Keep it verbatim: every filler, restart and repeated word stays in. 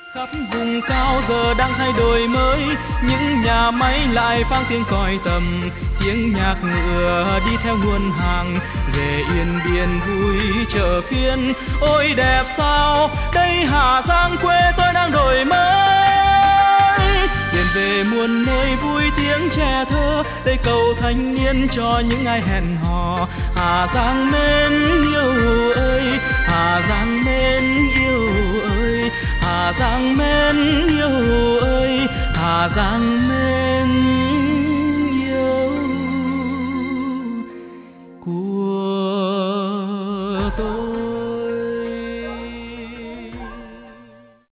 Khắp vùng cao giờ đang thay đổi mới, những nhà máy lại vang tiếng còi tầm, tiếng nhạc ngựa đi theo nguồn hàng về yên biên vui chợ phiên. Ôi đẹp sao đây Hà Giang quê tôi đang đổi mới, tìm về muôn nơi vui tiếng trẻ thơ, đây cầu thanh niên cho những ai hẹn hò. Hà Giang mến yêu ơi, Hà Giang mến yêu ơi, Hà Giang mến yêu ơi, Hà Giang mến